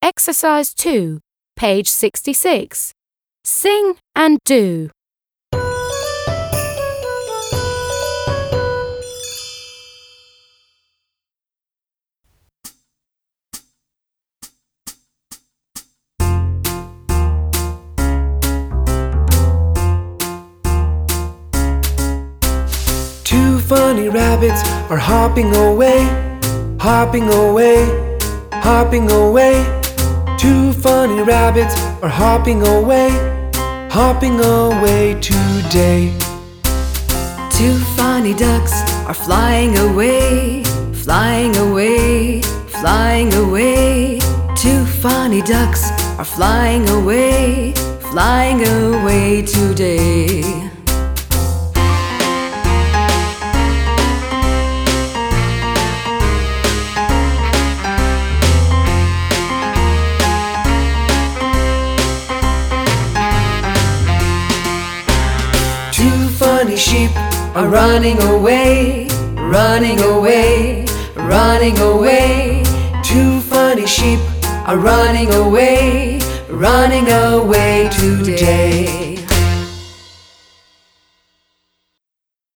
Exercise 2, page 66. Sing and do. Two funny rabbits are hopping away, hopping away, hopping away. Two funny rabbits are hopping away, hopping away today. Two funny ducks are flying away, flying away, flying away. Two funny ducks are flying away, flying away today. Two funny sheep are running away, running away, running away. Two funny sheep are running away, running away today.